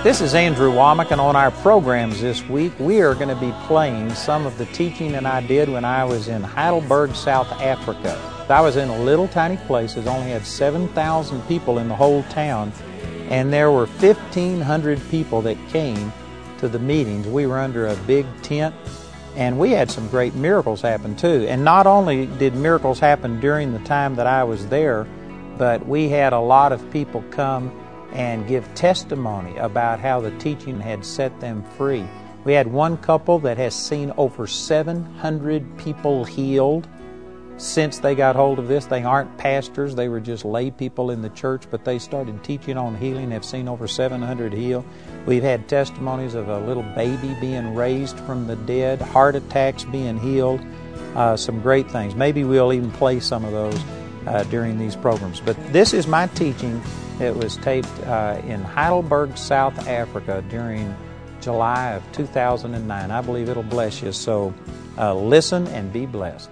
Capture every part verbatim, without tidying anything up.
This is Andrew Womack, and on our programs this week, we are going to be playing some of the teaching that I did when I was in Heidelberg, South Africa. I was in a little tiny place that only had seven thousand people in the whole town, and there were fifteen hundred people that came to the meetings. We were under a big tent, and we had some great miracles happen too. And not only did miracles happen during the time that I was there, but we had a lot of people come and give testimony about how the teaching had set them free. We had one couple that has seen over seven hundred people healed since they got hold of this. They aren't pastors, they were just lay people in the church, but they started teaching on healing, have seen over seven hundred healed. We've had testimonies of a little baby being raised from the dead, heart attacks being healed, uh, some great things. Maybe we'll even play some of those uh, during these programs. But this is my teaching. It was taped uh, in Heidelberg, South Africa during July of two thousand nine. I believe it'll bless you, so uh, listen and be blessed.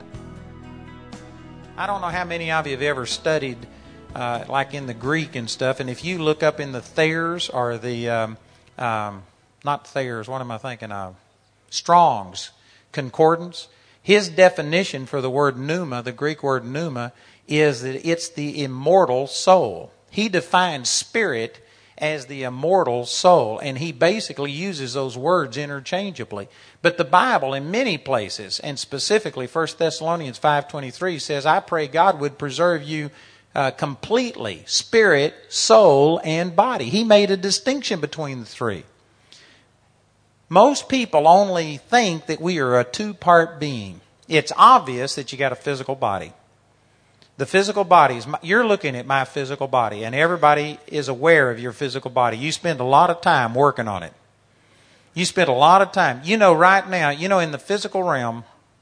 I don't know how many of you have ever studied uh, like in the Greek and stuff, and if you look up in the Thayer's or the, um, um, not Thayer's, what am I thinking of? Strong's Concordance, his definition for the word pneuma, the Greek word pneuma, is that it's the immortal soul. He defines spirit as the immortal soul, and he basically uses those words interchangeably. But the Bible in many places, and specifically First Thessalonians five twenty-three says, I pray God would preserve you uh, completely, spirit, soul, and body. He made a distinction between the three. Most people only think that we are a two-part being. It's obvious that you got a physical body. The physical body, is, you're looking at my physical body, and everybody is aware of your physical body. You spend a lot of time working on it. You spend a lot of time. You know right now, you know in the physical realm,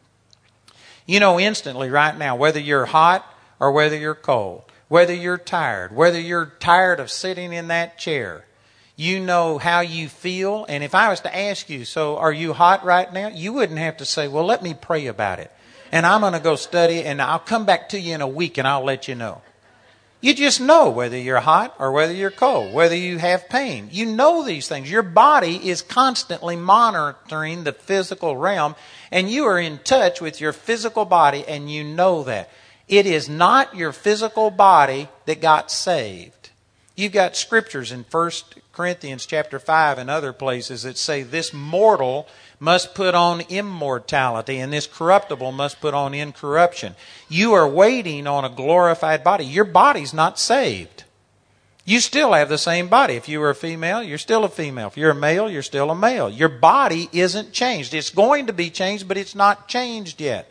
you know instantly right now whether you're hot or whether you're cold, whether you're tired, whether you're tired of sitting in that chair. You know how you feel, and if I was to ask you, so are you hot right now? You wouldn't have to say, well, let me pray about it. And I'm going to go study, and I'll come back to you in a week, and I'll let you know. You just know whether you're hot or whether you're cold, whether you have pain. You know these things. Your body is constantly monitoring the physical realm, and you are in touch with your physical body, and you know that. It is not your physical body that got saved. You've got scriptures in First Corinthians chapter five and other places that say this mortal must put on immortality, and this corruptible must put on incorruption. You are waiting on a glorified body. Your body's not saved. You still have the same body. If you were a female, you're still a female. If you're a male, you're still a male. Your body isn't changed. It's going to be changed, but it's not changed yet.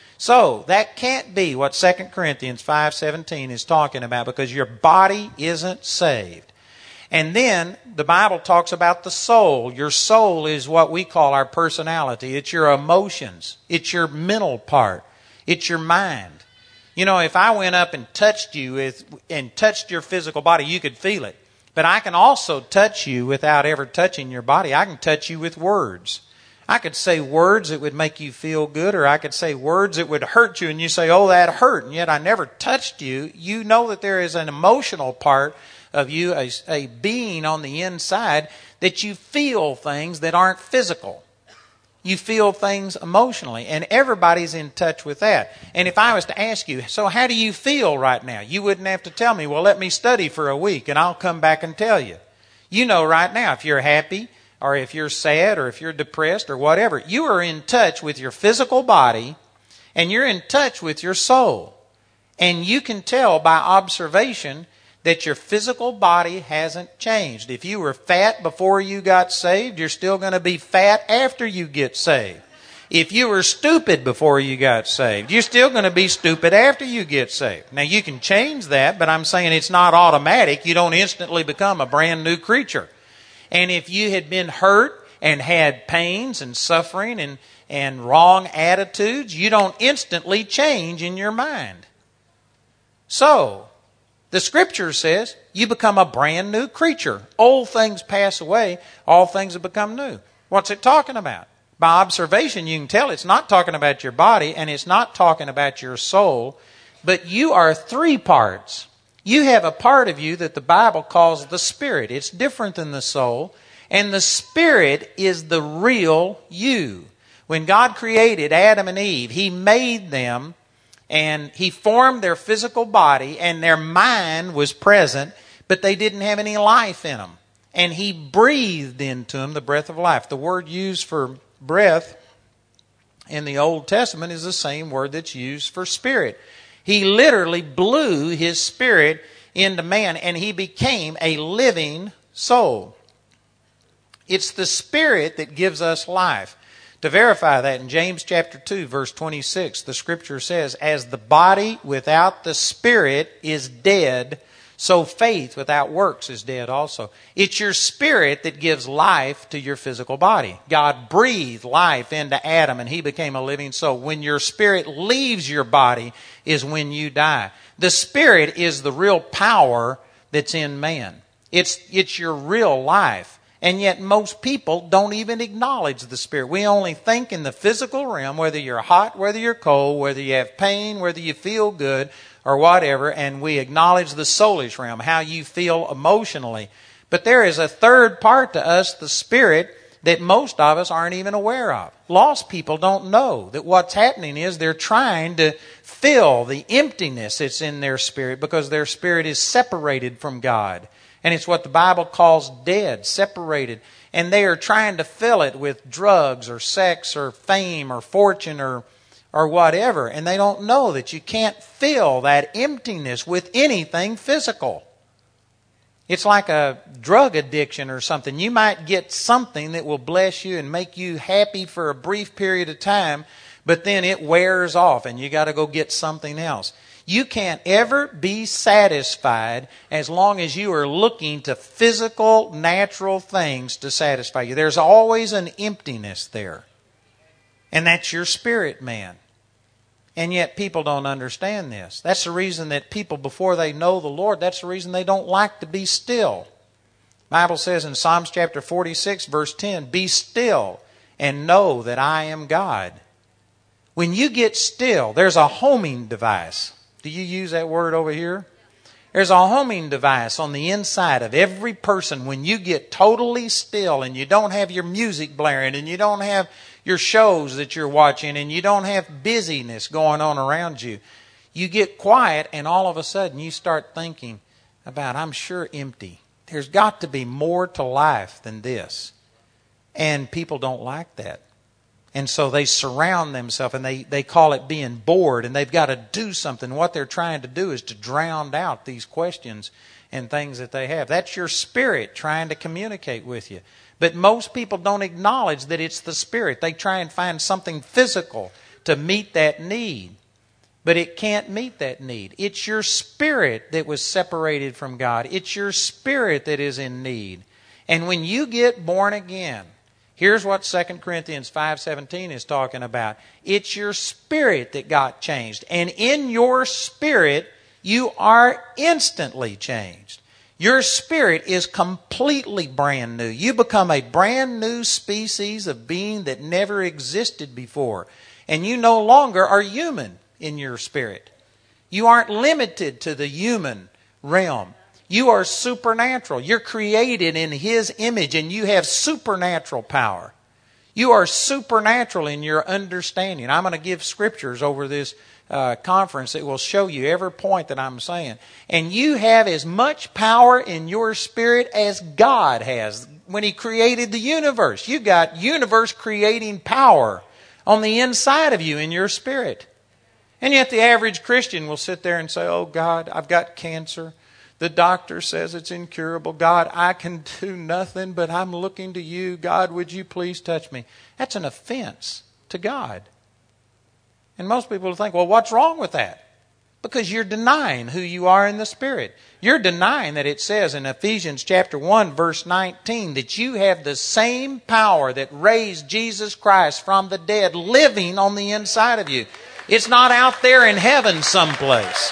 So that can't be what Second Corinthians five seventeen is talking about, because your body isn't saved. And then the Bible talks about the soul. Your soul is what we call our personality. It's your emotions. It's your mental part. It's your mind. You know, if I went up and touched you with, and touched your physical body, you could feel it. But I can also touch you without ever touching your body. I can touch you with words. I could say words that would make you feel good, or I could say words that would hurt you, and you say, oh, that hurt, and yet I never touched you. You know that there is an emotional part of you, a, a being on the inside, that you feel things that aren't physical. You feel things emotionally, and everybody's in touch with that. And if I was to ask you, so how do you feel right now? You wouldn't have to tell me, well, let me study for a week, and I'll come back and tell you. You know right now if you're happy, or if you're sad, or if you're depressed, or whatever. You are in touch with your physical body, and you're in touch with your soul. And you can tell by observation that your physical body hasn't changed. If you were fat before you got saved, you're still going to be fat after you get saved. If you were stupid before you got saved, you're still going to be stupid after you get saved. Now, you can change that, but I'm saying it's not automatic. You don't instantly become a brand new creature. And if you had been hurt and had pains and suffering and, and wrong attitudes, you don't instantly change in your mind. So, the Scripture says you become a brand new creature. Old things pass away, all things have become new. What's it talking about? By observation, you can tell it's not talking about your body, and it's not talking about your soul, but you are three parts. You have a part of you that the Bible calls the spirit. It's different than the soul. And the Spirit is the real you. When God created Adam and Eve, He made them and He formed their physical body, and their mind was present, but they didn't have any life in them. And He breathed into them the breath of life. The word used for breath in the Old Testament is the same word that's used for spirit. He literally blew His Spirit into man, and he became a living soul. It's the Spirit that gives us life. To verify that, in James chapter two, verse twenty-six, the Scripture says, "As the body without the Spirit is dead, so faith without works is dead also." It's your spirit that gives life to your physical body. God breathed life into Adam and he became a living soul. When your spirit leaves your body is when you die. The Spirit is the real power that's in man. It's, it's your real life. And yet most people don't even acknowledge the Spirit. We only think in the physical realm, whether you're hot, whether you're cold, whether you have pain, whether you feel good, or whatever, and we acknowledge the soulish realm, how you feel emotionally. But there is a third part to us, the Spirit, that most of us aren't even aware of. Lost people don't know that what's happening is they're trying to fill the emptiness that's in their spirit because their spirit is separated from God. And it's what the Bible calls dead, separated. And they are trying to fill it with drugs or sex or fame or fortune or or whatever. And they don't know that you can't fill that emptiness with anything physical. It's like a drug addiction or something. You might get something that will bless you and make you happy for a brief period of time, but then it wears off and you got to go get something else. You can't ever be satisfied as long as you are looking to physical, natural things to satisfy you. There's always an emptiness there. And that's your spirit, man. And yet people don't understand this. That's the reason that people, before they know the Lord, that's the reason they don't like to be still. The Bible says in Psalms chapter forty-six, verse ten, "Be still and know that I am God." When you get still, there's a homing device. Do you use that word over here? There's a homing device on the inside of every person when you get totally still and you don't have your music blaring and you don't have your shows that you're watching and you don't have busyness going on around you. You get quiet and all of a sudden you start thinking about, I'm sure empty. There's got to be more to life than this. And people don't like that. And so they surround themselves and they, they call it being bored, and they've got to do something. What they're trying to do is to drown out these questions and things that they have. That's your spirit trying to communicate with you. But most people don't acknowledge that it's the Spirit. They try and find something physical to meet that need. But it can't meet that need. It's your spirit that was separated from God. It's your spirit that is in need. And when you get born again, here's what Second Corinthians five seventeen is talking about. It's your spirit that got changed. And in your spirit, you are instantly changed. Your spirit is completely brand new. You become a brand new species of being that never existed before. And you no longer are human in your spirit. You aren't limited to the human realm. You are supernatural. You're created in His image and you have supernatural power. You are supernatural in your understanding. I'm going to give scriptures over this uh, conference that will show you every point that I'm saying. And you have as much power in your spirit as God has when He created the universe. You got universe creating power on the inside of you in your spirit. And yet the average Christian will sit there and say, oh God, I've got cancer. The doctor says it's incurable. God, I can do nothing, but I'm looking to you. God, would you please touch me? That's an offense to God. And most people think, well, what's wrong with that? Because you're denying who you are in the Spirit. You're denying that it says in Ephesians chapter one, verse nineteen, that you have the same power that raised Jesus Christ from the dead living on the inside of you. It's not out there in heaven someplace.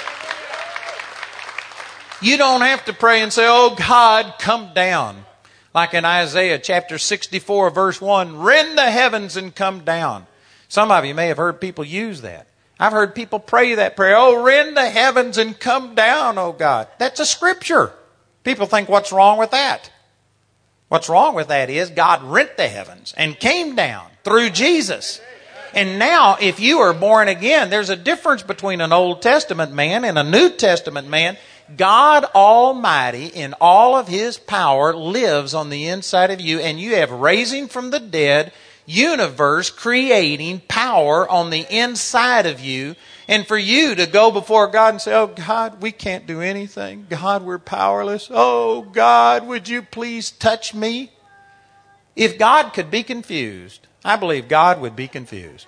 You don't have to pray and say, oh God, come down. Like in Isaiah chapter sixty-four, verse one, rend the heavens and come down. Some of you may have heard people use that. I've heard people pray that prayer. Oh, rend the heavens and come down, oh God. That's a scripture. People think, what's wrong with that? What's wrong with that is God rent the heavens and came down through Jesus. And now, if you are born again, there's a difference between an Old Testament man and a New Testament man. God Almighty, in all of His power, lives on the inside of you, and you have raising from the dead, universe creating power on the inside of you. And for you to go before God and say, oh God, we can't do anything. God, we're powerless. Oh God, would you please touch me? If God could be confused, I believe God would be confused.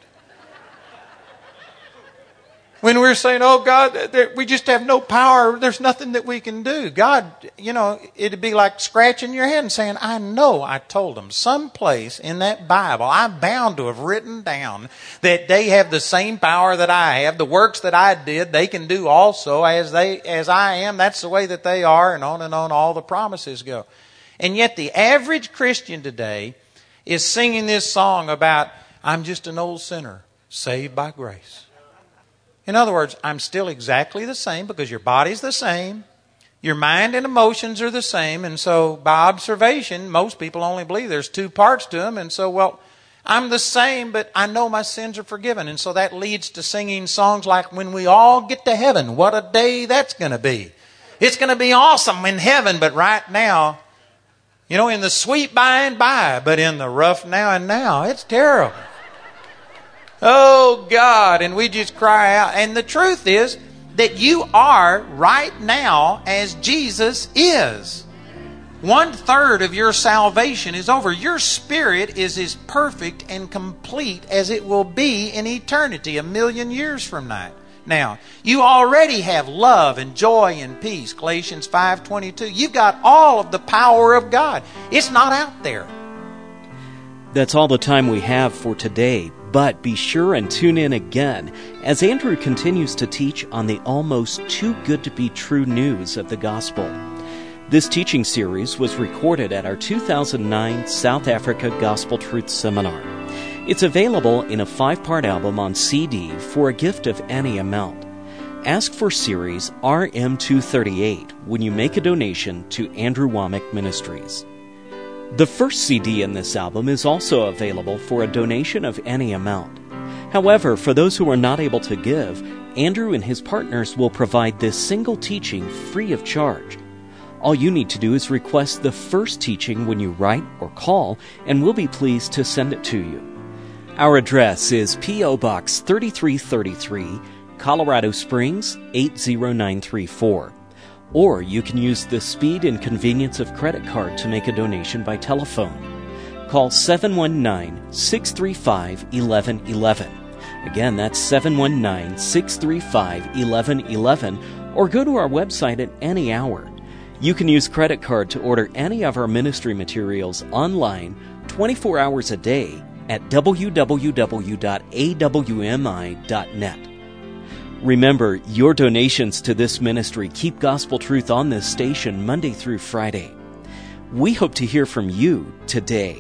When we're saying, oh God, we just have no power, there's nothing that we can do. God, you know, it'd be like scratching your head and saying, I know I told them someplace in that Bible, I'm bound to have written down that they have the same power that I have. The works that I did, they can do also as they, as I am. That's the way that they are, and on and on all the promises go. And yet the average Christian today is singing this song about, I'm just an old sinner saved by grace. In other words, I'm still exactly the same because your body's the same. Your mind and emotions are the same. And so by observation, most people only believe there's two parts to them. And so, well, I'm the same, but I know my sins are forgiven. And so that leads to singing songs like, when we all get to heaven, what a day that's going to be. It's going to be awesome in heaven, but right now, you know, in the sweet by and by, but in the rough now and now, it's terrible. Oh God, and we just cry out. And the truth is that you are right now as Jesus is. One third of your salvation is over. Your spirit is as perfect and complete as it will be in eternity, a million years from now. Now, you already have love and joy and peace, Galatians five twenty-two. You've got all of the power of God. It's not out there. That's all the time we have for today, but be sure and tune in again as Andrew continues to teach on the almost too good to be true news of the gospel. This teaching series was recorded at our two thousand nine South Africa Gospel Truth Seminar. It's available in a five-part album on C D for a gift of any amount. Ask for series R M two thirty-eight when you make a donation to Andrew Wommack Ministries. The first C D in this album is also available for a donation of any amount. However, for those who are not able to give, Andrew and his partners will provide this single teaching free of charge. All you need to do is request the first teaching when you write or call, and we'll be pleased to send it to you. Our address is P O. Box thirty-three thirty-three, Colorado Springs eight zero nine three four. Or you can use the speed and convenience of credit card to make a donation by telephone. Call seven one nine, six three five, one one one one. Again, that's seven one nine, six three five, one one one one, or go to our website at any hour. You can use credit card to order any of our ministry materials online twenty-four hours a day at w w w dot a w m i dot net. Remember, your donations to this ministry keep gospel truth on this station Monday through Friday. We hope to hear from you today.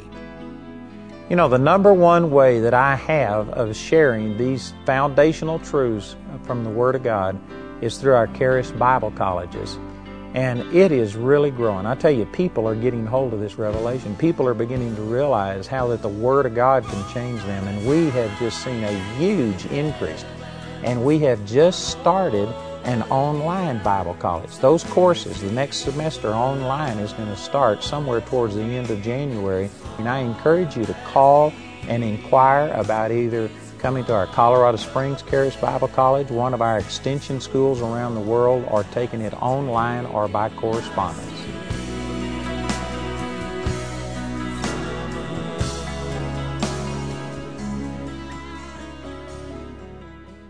You know, the number one way that I have of sharing these foundational truths from the Word of God is through our Charis Bible colleges. And it is really growing. I tell you, people are getting hold of this revelation. People are beginning to realize how that the Word of God can change them. And we have just seen a huge increase. And we have just started an online Bible college. Those courses, the next semester online is going to start somewhere towards the end of January. And I encourage you to call and inquire about either coming to our Colorado Springs Charis Bible College, one of our extension schools around the world, or taking it online or by correspondence.